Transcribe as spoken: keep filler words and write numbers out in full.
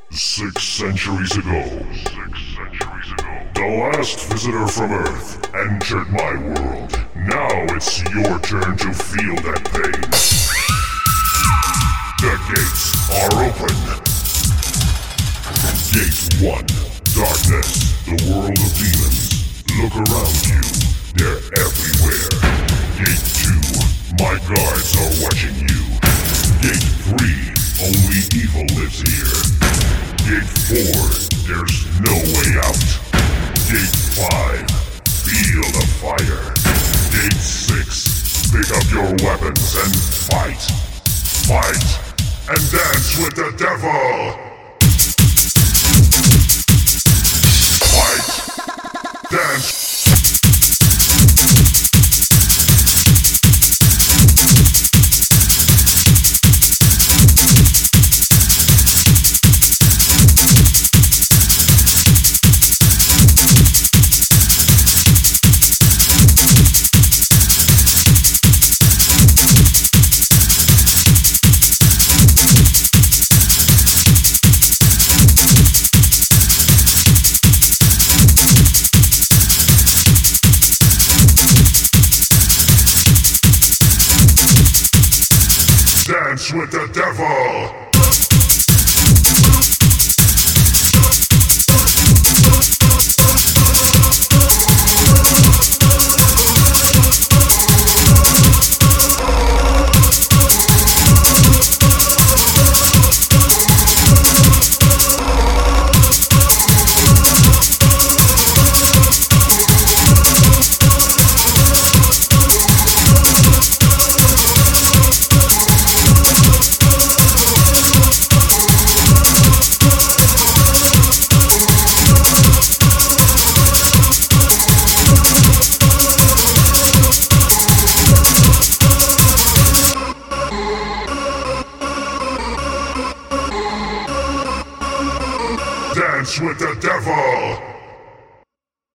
Six centuries ago, six centuries ago, the last visitor from Earth entered my world. Now it's your turn to feel that pain. The gates are open. Gate one, darkness, the world of demons. Look around you, they're everywhere. Gate two, my guards are watching you. Gate three, only evil lives here. Gate four, there's no way out. Gate five, feel the fire. Gate six, pick up your weapons and fight. Fight and dance with the devil. Fight, dance. Dance with the devil! Dance with the devil!